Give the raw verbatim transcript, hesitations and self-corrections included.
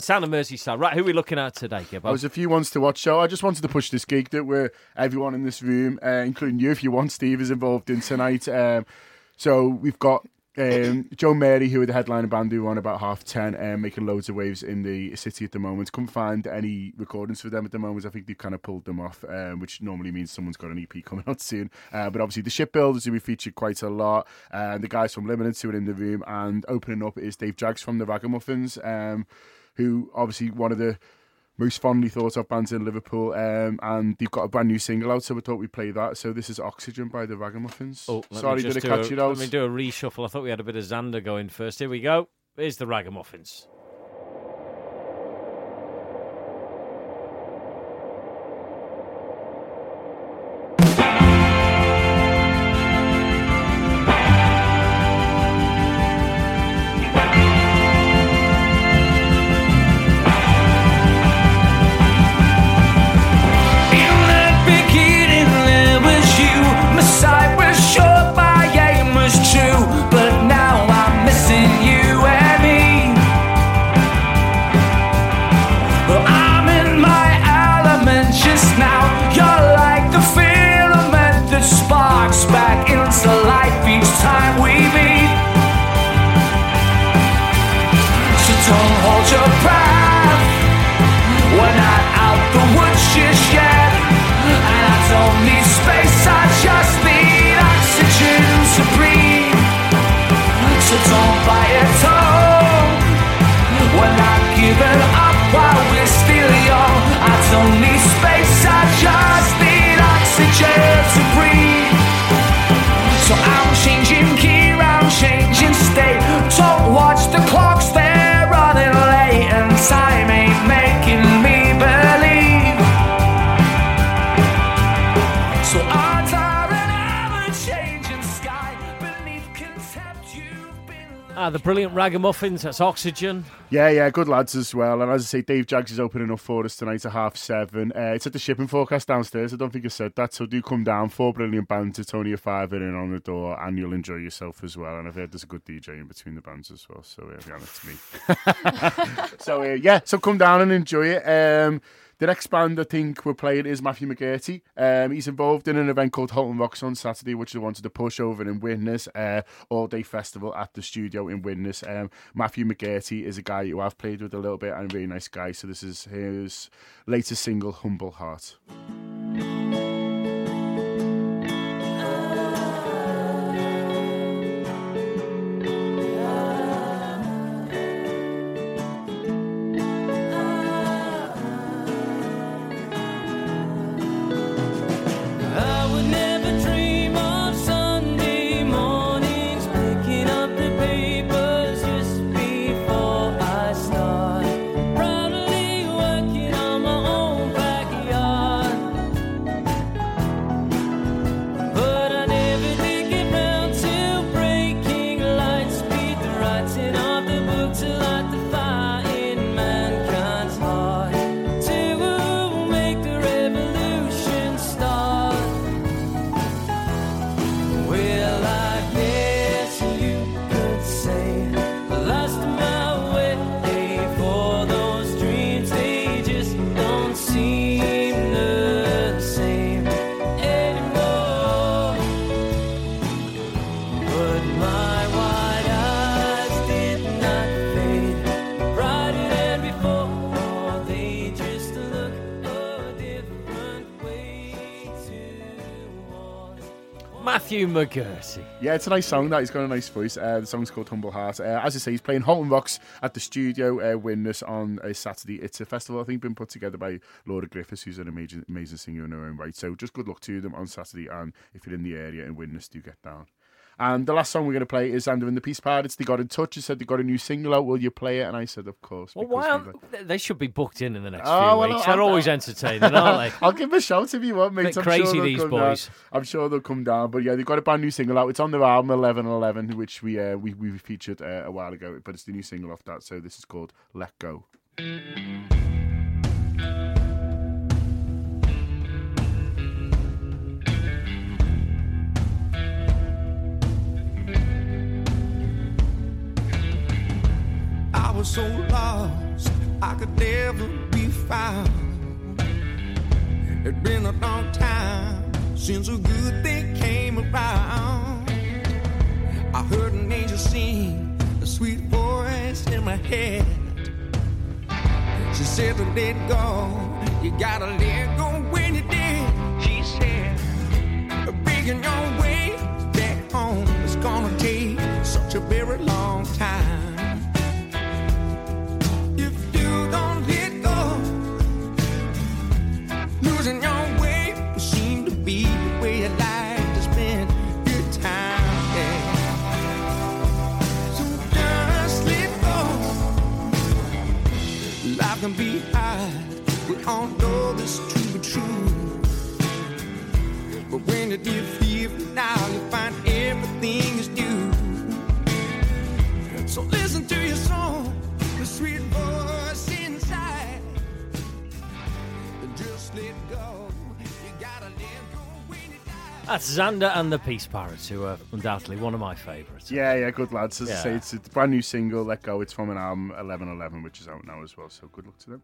Sound of Merseyside. Right, who are we looking at today, Gibbo? There's a few ones to watch, so I just wanted to push this gig that we're, everyone in this room, uh, including you, if you want, Steve, is involved in tonight. Um, so we've got um, Joe Mary, who are the headliner band, who are on about half ten, um, making loads of waves in the city at the moment. Couldn't find any recordings for them at the moment. I think they've kind of pulled them off, um, which normally means someone's got an E P coming out soon. Uh, but obviously the Shipbuilders, who we featured quite a lot, and uh, the guys from Liminence, who are in the room, and opening up is Dave Jaggs from the Ragamuffins, um, who obviously one of the most fondly thought of bands in Liverpool, um, and they've got a brand new single out, so we thought we'd play that. So this is Oxygen by the Ragamuffins. Oh, Sorry, did I catch a, you out? Let me do a reshuffle. I thought we had a bit of Xander going first. Here we go. Here's the Ragamuffins. Ah, the brilliant Ragamuffins, that's Oxygen. Yeah, yeah, good lads as well. And as I say, Dave Jaggs is opening up for us tonight at half seven. Uh, it's at the shipping forecast downstairs. I don't think I said that, so do come down. Four brilliant bands. It's only a fiver in on the door, and you'll enjoy yourself as well. And I've heard there's a good D J in between the bands as well, so uh, yeah, that's me. so, uh, yeah, so come down and enjoy it. Um, The next band I think we're playing is Matthew McGurty. Um, he's involved in an event called Halton Rocks on Saturday, which they wanted to push over in Widnes, uh, all-day festival at the studio in Widnes. Um, Matthew McGurty is a guy who I've played with a little bit and a really nice guy. So this is his latest single, Humble Heart. Matthew McGurty. Yeah, it's a nice song. That he's got a nice voice. Uh, the song's called Humble Heart. Uh, as I say, he's playing Halton Rocks at the studio uh, Widnes on a Saturday. It's a festival I think been put together by Laura Griffiths, who's an amazing, amazing singer in her own right. So just good luck to them on Saturday, and if you're in the area in Widnes, do get down. And the last song we're going to play is Xander and the Peace Pirates. They got in touch and said they got a new single out. Will you play it? And I said, of course. Well, why like... They should be booked in in the next oh, few well, weeks. I'll, They're I'll, always entertaining, aren't they? I'll give them a shout if you want, mate. Bit I'm crazy, sure these boys. Down. I'm sure they'll come down. But yeah, they've got a brand new single out. It's on their album eleven eleven, which we uh, we, we featured uh, a while ago. But it's the new single off that. So this is called Let Go. I was so lost I could never be found. It's been a long time since a good thing came around. I heard an angel sing, a sweet voice in my head. She said to let go, you gotta let go when you did. She said, making your way back home is gonna take such a very long time. If you don't let go, losing your way will seem to be the way you like to spend your time. Yeah. So just let go. Life can be hard, we all know this to be true. But when you defeat now, you find everything is new. So listen to your song, the sweet voice inside. Just let go. You gotta let go when you die. That's Xander and the Peace Pirates, who are undoubtedly one of my favourites. Yeah, yeah, good lads. As Yeah. I say, it's a brand new single, Let Go. It's from an album, eleven eleven, which is out now as well. So good luck to them.